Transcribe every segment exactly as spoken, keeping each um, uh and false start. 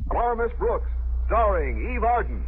Our Miss Brooks, starring Eve Arden.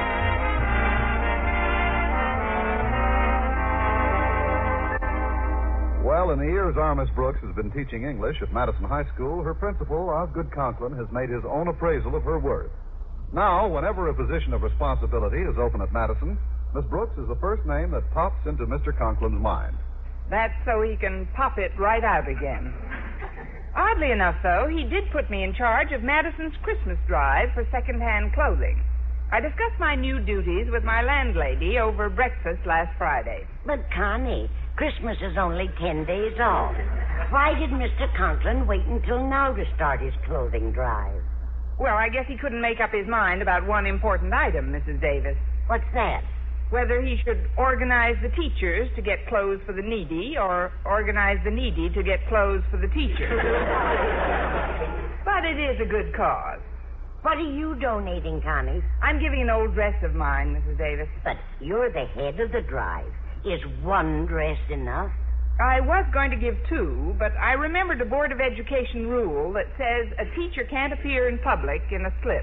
Well, in the years our Miss Brooks has been teaching English at Madison High School, her principal, Osgood Conklin, has made his own appraisal of her worth. Now, whenever a position of responsibility is open at Madison, Miss Brooks is the first name that pops into Mister Conklin's mind. That's so he can pop it right out again. Oddly enough, though, he did put me in charge of Madison's Christmas drive for second-hand clothing. I discussed my new duties with my landlady over breakfast last Friday. But, Connie, Christmas is only ten days off. Why did Mister Conklin wait until now to start his clothing drive? Well, I guess he couldn't make up his mind about one important item, Missus Davis. What's that? Whether he should organize the teachers to get clothes for the needy or organize the needy to get clothes for the teachers. But it is a good cause. What are you donating, Connie? I'm giving an old dress of mine, Missus Davis. But you're the head of the drive. Is one dress enough? I was going to give two, but I remembered a Board of Education rule that says a teacher can't appear in public in a slip.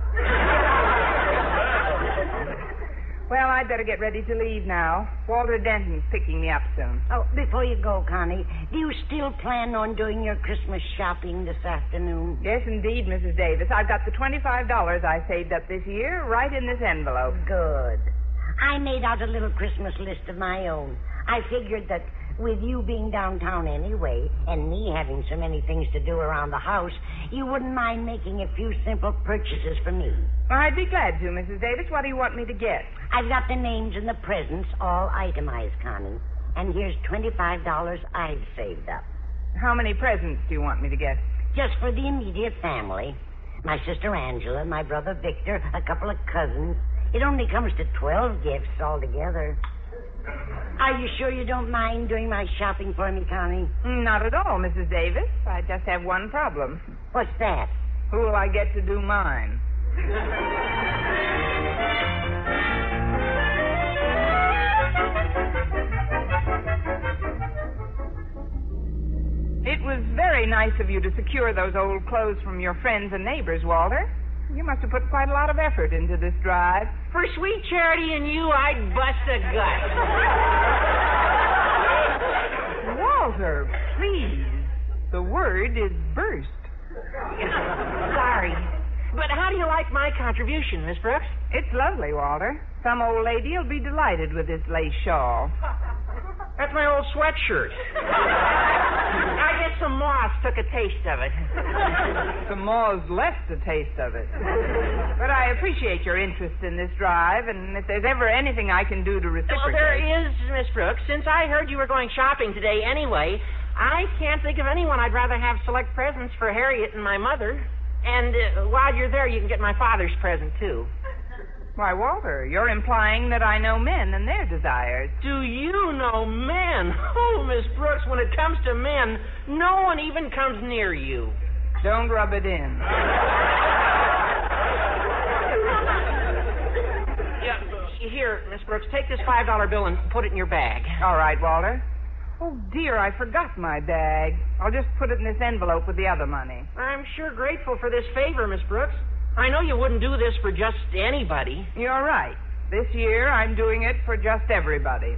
Well, I'd better get ready to leave now. Walter Denton's picking me up soon. Oh, before you go, Connie, do you still plan on doing your Christmas shopping this afternoon? Yes, indeed, Missus Davis. I've got the twenty-five dollars I saved up this year right in this envelope. Good. I made out a little Christmas list of my own. I figured that with you being downtown anyway, and me having so many things to do around the house, you wouldn't mind making a few simple purchases for me. I'd be glad to, Missus Davis. What do you want me to get? I've got the names and the presents all itemized, Connie. And here's twenty-five dollars I've saved up. How many presents do you want me to get? Just for the immediate family. My sister Angela, my brother Victor, a couple of cousins. It only comes to twelve gifts altogether. Are you sure you don't mind doing my shopping for me, Connie? Not at all, Missus Davis. I just have one problem. What's that? Who will I get to do mine? It was very nice of you to secure those old clothes from your friends and neighbors, Walter. You must have put quite a lot of effort into this drive. For sweet charity and you, I'd bust a gut. Walter, please. The word is burst. Sorry. But how do you like my contribution, Miss Brooks? It's lovely, Walter. Some old lady will be delighted with this lace shawl. That's my old sweatshirt. I guess some moths took a taste of it. Some moths left a taste of it. But I appreciate your interest in this drive, and if there's ever anything I can do to reciprocate... Well, there is, Miss Brooks. Since I heard you were going shopping today anyway, I can't think of anyone I'd rather have select presents for Harriet and my mother. And uh, while you're there, you can get my father's present, too. Why, Walter, you're implying that I know men and their desires. Do you know men? Oh, Miss Brooks, when it comes to men, no one even comes near you. Don't rub it in. Yeah, here, Miss Brooks, take this five dollar bill and put it in your bag. All right, Walter. Oh, dear, I forgot my bag. I'll just put it in this envelope with the other money. I'm sure grateful for this favor, Miss Brooks. I know you wouldn't do this for just anybody. You're right. This year, I'm doing it for just everybody.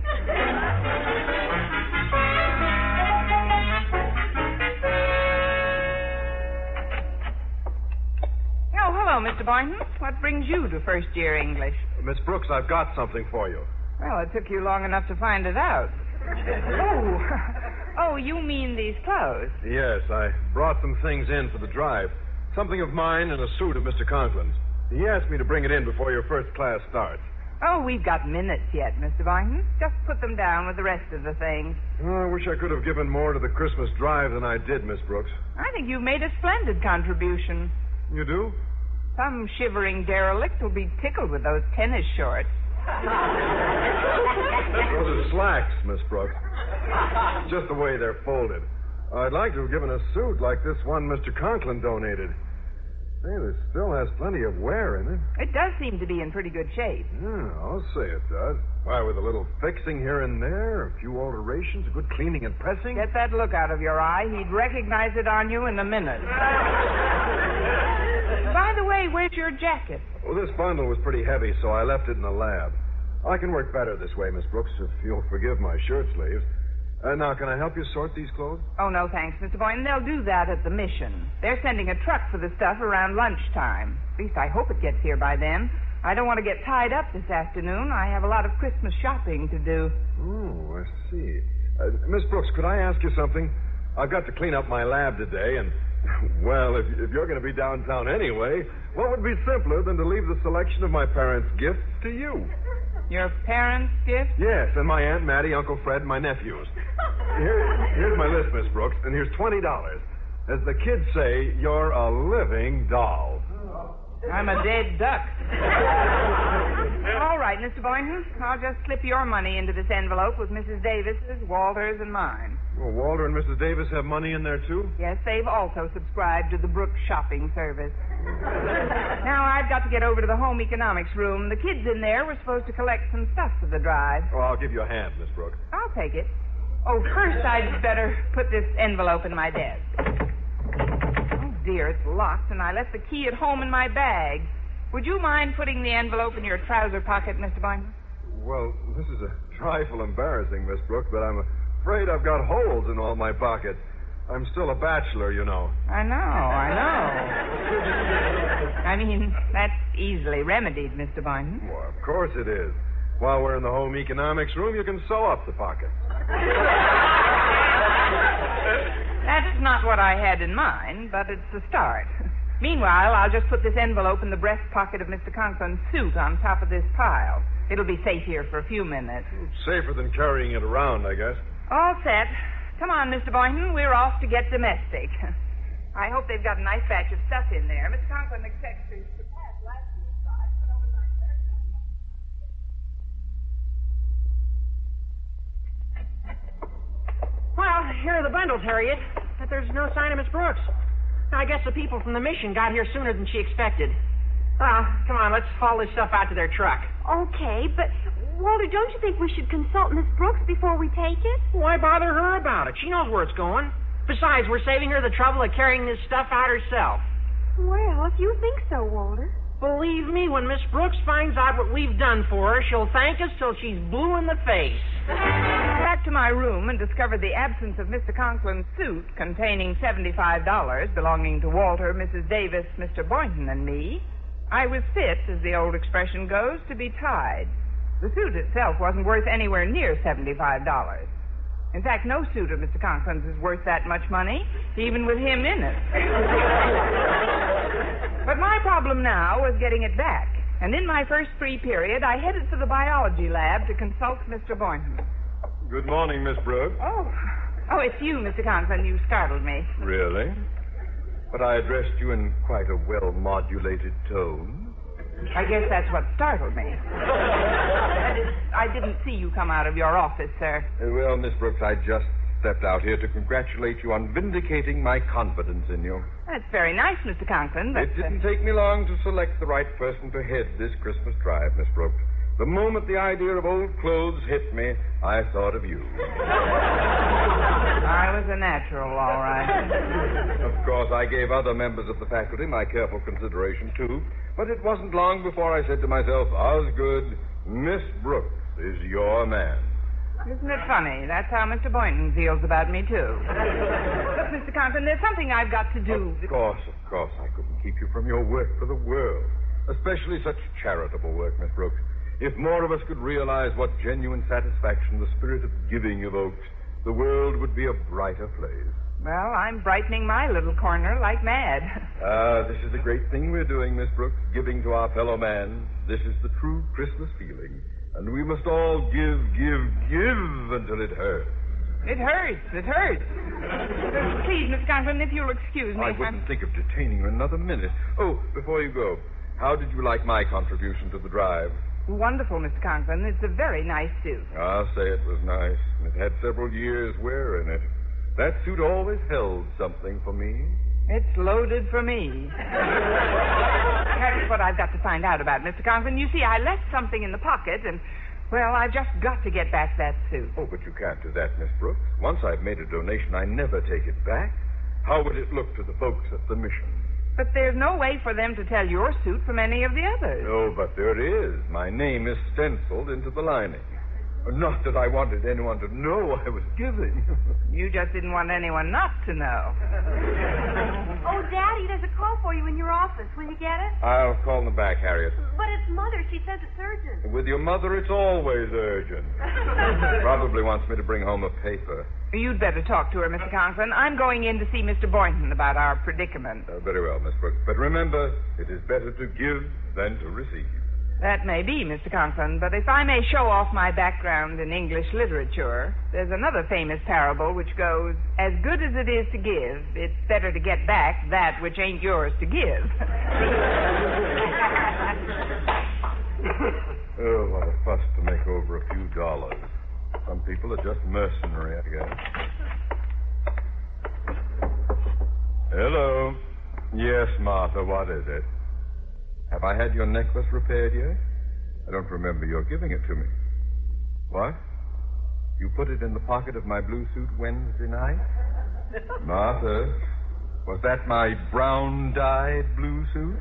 Oh, hello, Mister Boynton. What brings you to first-year English? Miss Brooks, I've got something for you. Well, it took you long enough to find it out. Oh, oh, you mean these clothes? Yes, I brought some things in for the drive. Something of mine and a suit of Mister Conklin's. He asked me to bring it in before your first class starts. Oh, we've got minutes yet, Mister Boynton. Just put them down with the rest of the things. Oh, I wish I could have given more to the Christmas drive than I did, Miss Brooks. I think you've made a splendid contribution. You do? Some shivering derelict will be tickled with those tennis shorts. Those are slacks, Miss Brooks. Just the way they're folded. I'd like to have given a suit like this one Mister Conklin donated. Hey, there still has plenty of wear in it. It does seem to be in pretty good shape. Yeah, I'll say it does. Why, with a little fixing here and there, a few alterations, a good cleaning and pressing. Get that look out of your eye. He'd recognize it on you in a minute. By the way, Say, where's your jacket? Well, this bundle was pretty heavy, so I left it in the lab. I can work better this way, Miss Brooks, if you'll forgive my shirt sleeves. Uh, now, can I help you sort these clothes? Oh, no, thanks, Mister Boynton. They'll do that at the mission. They're sending a truck for the stuff around lunchtime. At least I hope it gets here by then. I don't want to get tied up this afternoon. I have a lot of Christmas shopping to do. Oh, I see. Uh, Miss Brooks, could I ask you something? I've got to clean up my lab today, and, well, if, if you're going to be downtown anyway, what would be simpler than to leave the selection of my parents' gifts to you? Your parents' gift? Yes, and my Aunt Mattie, Uncle Fred, and my nephews. Here, here's my list, Miss Brooks, and here's twenty dollars. As the kids say, you're a living doll. I'm a dead duck. All right, Mister Boynton. I'll just slip your money into this envelope with Missus Davis's, Walter's, and mine. Well, Walter and Missus Davis have money in there, too? Yes, they've also subscribed to the Brooks shopping service. Now, I've got to get over to the home economics room. The kids in there were supposed to collect some stuff for the drive. Oh, I'll give you a hand, Miss Brooks. I'll take it. Oh, first I'd better put this envelope in my desk. Oh, dear, it's locked, and I left the key at home in my bag. Would you mind putting the envelope in your trouser pocket, Mister Boynton? Well, this is a trifle embarrassing, Miss Brooks, but I'm afraid I've got holes in all my pockets. I'm still a bachelor, you know. I know, I know. I mean, that's easily remedied, Mister Boynton. Well, of course it is. While we're in the home economics room, you can sew up the pockets. That's not what I had in mind, but it's a start. Meanwhile, I'll just put this envelope in the breast pocket of Mister Conklin's suit on top of this pile. It'll be safe here for a few minutes. Safer than carrying it around, I guess. All set. Come on, Mister Boynton. We're off to get domestic. I hope they've got a nice batch of stuff in there. Mister Conklin expects to surpass last year's size, but over nine thirty. Well, here are the bundles, Harriet. But there's no sign of Miss Brooks. I guess the people from the mission got here sooner than she expected. Well, come on, let's haul this stuff out to their truck. Okay, but, Walter, don't you think we should consult Miss Brooks before we take it? Why bother her about it? She knows where it's going. Besides, we're saving her the trouble of carrying this stuff out herself. Well, if you think so, Walter. Believe me, when Miss Brooks finds out what we've done for her, she'll thank us till she's blue in the face. Back to my room and discovered the absence of Mister Conklin's suit containing seventy-five dollars belonging to Walter, Missus Davis, Mister Boynton, and me. I was fit, as the old expression goes, to be tied. The suit itself wasn't worth anywhere near seventy-five dollars. In fact, no suit of Mister Conklin's is worth that much money, even with him in it. But my problem now was getting it back. And in my first free period, I headed for the biology lab to consult Mister Boynton. Good morning, Miss Brooks. Oh, oh, it's you, Mister Conklin. You startled me. Really? But I addressed you in quite a well-modulated tone. I guess that's what startled me. That is, I didn't see you come out of your office, sir. Uh, well, Miss Brooks, I just stepped out here to congratulate you on vindicating my confidence in you. That's very nice, Mister Conklin, but... It didn't uh... take me long to select the right person to head this Christmas drive, Miss Brooks. The moment the idea of old clothes hit me, I thought of you. I was a natural, all right. Of course, I gave other members of the faculty my careful consideration, too. But it wasn't long before I said to myself, Osgood, Miss Brooks is your man. Isn't it funny? That's how Mister Boynton feels about me, too. Look, Mister Conklin, there's something I've got to do. Of course, of course. I couldn't keep you from your work for the world. Especially such charitable work, Miss Brooks. If more of us could realize what genuine satisfaction the spirit of giving evokes, the world would be a brighter place. Well, I'm brightening my little corner like mad. Ah, this is the great thing we're doing, Miss Brooks, giving to our fellow man. This is the true Christmas feeling. And we must all give, give, give until it hurts. It hurts. It hurts. Please, Mister Conklin, if you'll excuse me. I wouldn't I'm... think of detaining you another minute. Oh, before you go, how did you like my contribution to the drive? Wonderful, Mister Conklin. It's a very nice suit. I'll say it was nice. It had several years' wear in it. That suit always held something for me. It's loaded for me. That's what I've got to find out about, Mister Conklin. You see, I left something in the pocket, and, well, I've just got to get back that suit. Oh, but you can't do that, Miss Brooks. Once I've made a donation, I never take it back. How would it look to the folks at the mission? But there's no way for them to tell your suit from any of the others. Oh, but there is. My name is stenciled into the lining. Not that I wanted anyone to know I was giving. You just didn't want anyone not to know. Oh, Daddy, there's a call for you in your office. Will you get it? I'll call them back, Harriet. But it's Mother. She says it's urgent. With your mother, it's always urgent. Probably wants me to bring home a paper. You'd better talk to her, Mister Conklin. I'm going in to see Mister Boynton about our predicament. Uh, very well, Miss Brooks. But remember, it is better to give than to receive. That may be, Mister Conklin, but if I may show off my background in English literature, there's another famous parable which goes, as good as it is to give, it's better to get back that which ain't yours to give. Oh, what a fuss to make over a few dollars. Some people are just mercenary, I guess. Hello. Yes, Martha, what is it? Have I had your necklace repaired yet? I don't remember your giving it to me. What? You put it in the pocket of my blue suit Wednesday night? Martha, was that my brown-dyed blue suit?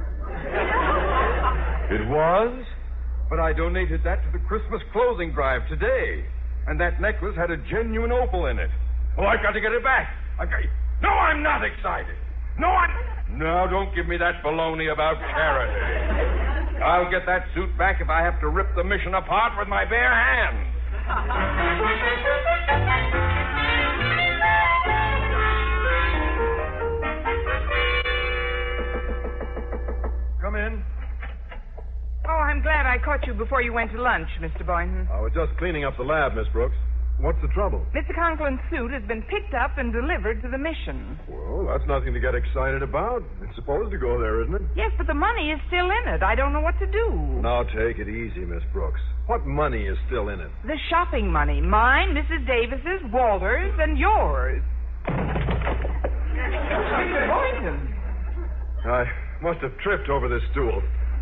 It was? But I donated that to the Christmas clothing drive today. And that necklace had a genuine opal in it. Oh, I've got to get it back. I've got... No, I'm not excited. No, I'm... No, don't give me that baloney about charity. I'll get that suit back if I have to rip the mission apart with my bare hands. Come in. Oh, I'm glad I caught you before you went to lunch, Mister Boynton. I was just cleaning up the lab, Miss Brooks. What's the trouble? Mister Conklin's suit has been picked up and delivered to the mission. Well, that's nothing to get excited about. It's supposed to go there, isn't it? Yes, but the money is still in it. I don't know what to do. Now, take it easy, Miss Brooks. What money is still in it? The shopping money. Mine, Missus Davis's, Walter's, and yours. Mister Boynton. I must have tripped over this stool.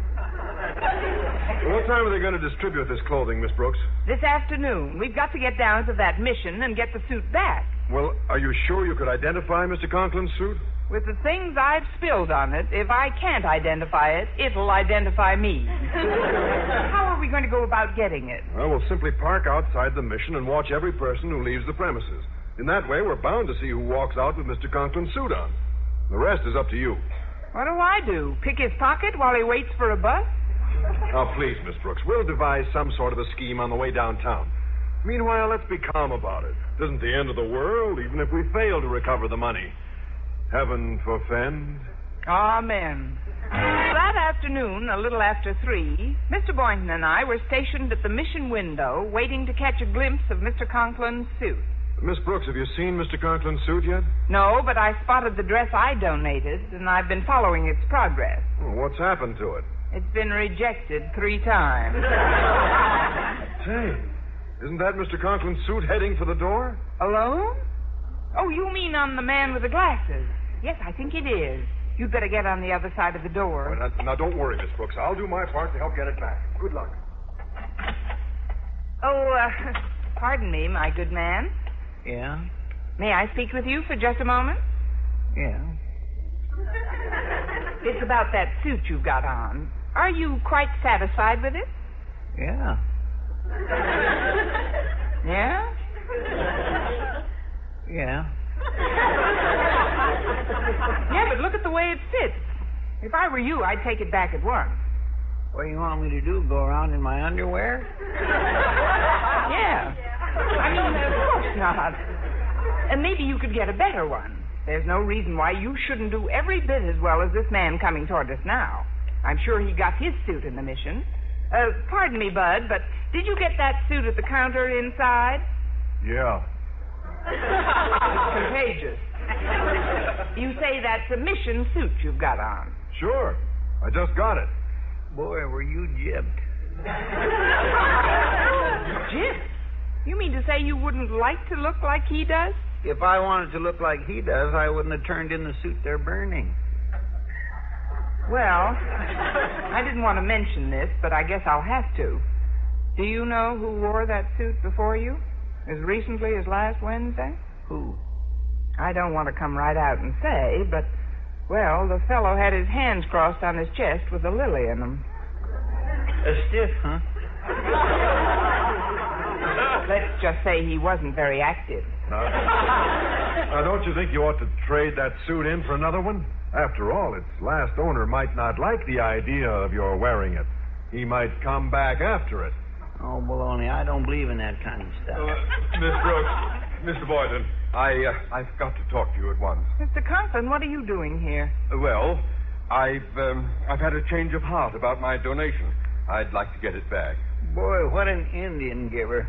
What time are they going to distribute this clothing, Miss Brooks? This afternoon. We've got to get down to that mission and get the suit back. Well, are you sure you could identify Mister Conklin's suit? With the things I've spilled on it, if I can't identify it, it'll identify me. How are we going to go about getting it? Well, we'll simply park outside the mission and watch every person who leaves the premises. In that way, we're bound to see who walks out with Mister Conklin's suit on. The rest is up to you. What do I do? Pick his pocket while he waits for a bus? Now, please, Miss Brooks, we'll devise some sort of a scheme on the way downtown. Meanwhile, let's be calm about it. It isn't the end of the world, even if we fail to recover the money. Heaven forfend. Amen. That afternoon, a little after three, Mister Boynton and I were stationed at the mission window, waiting to catch a glimpse of Mister Conklin's suit. Miss Brooks, have you seen Mister Conklin's suit yet? No, but I spotted the dress I donated, and I've been following its progress. Well, what's happened to it? It's been rejected three times. Say, isn't that Mister Conklin's suit heading for the door? Alone? Oh, you mean on the man with the glasses? Yes, I think it is. You'd better get on the other side of the door. Well, now, now, don't worry, Miss Brooks. I'll do my part to help get it back. Good luck. Oh, uh, pardon me, my good man. Yeah? May I speak with you for just a moment? Yeah. It's about that suit you've got on. Are you quite satisfied with it? Yeah. Yeah? Yeah. Yeah, but look at the way it fits. If I were you, I'd take it back at once. What do you want me to do, go around in my underwear? Yeah. I mean, of course not. And maybe you could get a better one. There's no reason why you shouldn't do every bit as well as this man coming toward us now. I'm sure he got his suit in the mission. Uh, pardon me, Bud, but did you get that suit at the counter inside? Yeah. It's contagious. You say that's a mission suit you've got on. Sure. I just got it. Boy, were you jibbed. Jim? You mean to say you wouldn't like to look like he does? If I wanted to look like he does, I wouldn't have turned in the suit they're burning. Well, I didn't want to mention this, but I guess I'll have to. Do you know who wore that suit before you? As recently as last Wednesday? Who? I don't want to come right out and say, but Well, the fellow had his hands crossed on his chest with a lily in them. A stiff, huh? Let's just say he wasn't very active. Now, now, don't you think you ought to trade that suit in for another one? After all, its last owner might not like the idea of your wearing it. He might come back after it. Oh, baloney, I don't believe in that kind of stuff. Uh, Miss Brooks, Mister Boynton, I, uh, I've got to talk to you at once. Mister Conklin, what are you doing here? Uh, well, I've, um, I've had a change of heart about my donation. I'd like to get it back. Boy, what an Indian giver.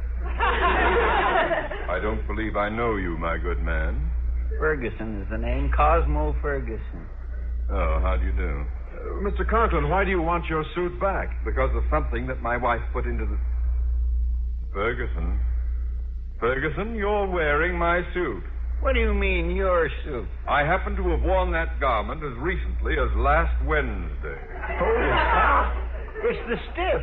I don't believe I know you, my good man. Ferguson is the name. Cosmo Ferguson. Oh, how do you do? Uh, Mister Conklin, why do you want your suit back? Because of something that my wife put into the... Ferguson? Ferguson, you're wearing my suit. What do you mean, your suit? I happen to have worn that garment as recently as last Wednesday. Holy cow. It's the stiff.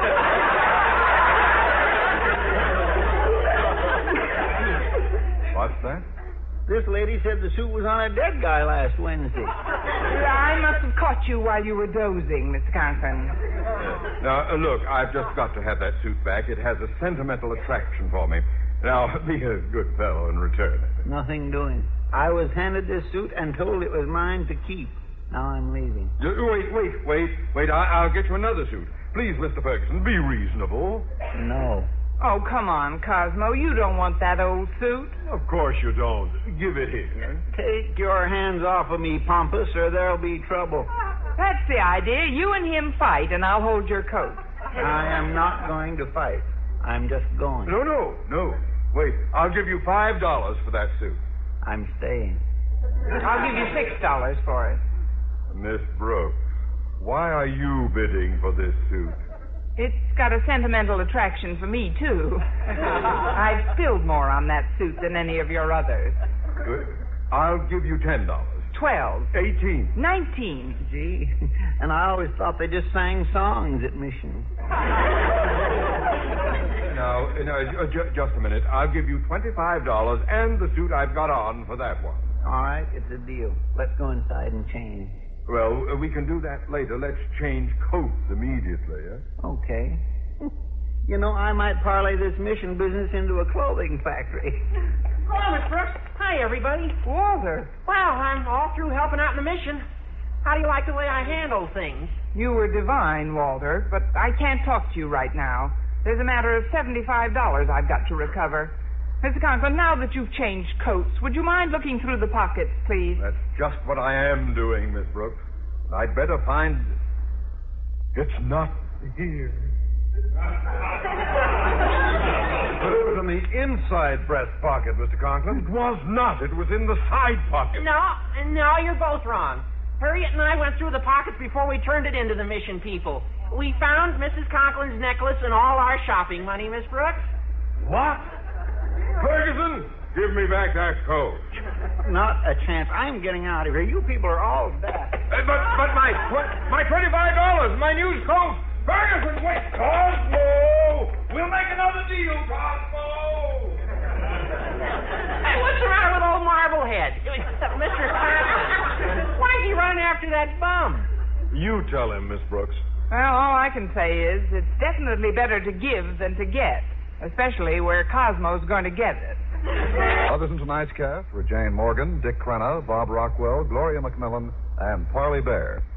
What's that? This lady said the suit was on a dead guy last Wednesday. I must have caught you while you were dozing, Mister Conklin. Uh, now, uh, look, I've just got to have that suit back. It has a sentimental attraction for me. Now, be a good fellow and return it. Nothing doing. I was handed this suit and told it was mine to keep. Now I'm leaving. Uh, wait, wait, wait, wait. I- I'll get you another suit. Please, Mister Ferguson, be reasonable. No. Oh, come on, Cosmo. You don't want that old suit. Of course you don't. Give it here. Take your hands off of me, Pompous, or there'll be trouble. That's the idea. You and him fight, and I'll hold your coat. I am not going to fight. I'm just going. No, no, no. Wait, I'll give you five dollars for that suit. I'm staying. I'll give you six dollars for it. Miss Brooks, why are you bidding for this suit? It's got a sentimental attraction for me, too. I've spilled more on that suit than any of your others. Good. I'll give you ten dollars. Twelve. Eighteen. Nineteen. Gee, and I always thought they just sang songs at Mission. Now, now uh, ju- just a minute. I'll give you twenty-five dollars and the suit I've got on for that one. All right, it's a deal. Let's go inside and change. Well, uh, we can do that later. Let's change coats immediately, eh? Okay. You know, I might parlay this Mission business into a clothing factory. Hello, Miss Brooks. Hi, everybody. Walter, Well, I'm all through helping out in the mission. How do you like the way I handle things? you were divine, Walter, but I can't talk to you right now. There's a matter of seventy-five dollars I've got to recover. Mister Conklin, now that you've changed coats, would you mind looking through the pockets, please? That's just what I am doing, Miss Brooks. I'd better find... It's not here. But it was in the inside breast pocket, Mister Conklin. It was not. It was in the side pocket. No, no, you're both wrong. Harriet and I went through the pockets before we turned it into the mission people. We found Missus Conklin's necklace and all our shopping money, Miss Brooks. What? Ferguson, give me back that coat. Not a chance. I'm getting out of here. You people are all dead. Uh, but but my my twenty-five dollars, my new coat. Ferguson, wait. Cosmo! We'll make another deal, Cosmo! Hey, what's the matter with old Marblehead? Mister Conklin, why'd he run after that bum? You tell him, Miss Brooks. Well, all I can say is it's definitely better to give than to get, especially where Cosmo's going to get it. Others in tonight's cast were Jane Morgan, Dick Crenna, Bob Rockwell, Gloria McMillan, and Parley Bear.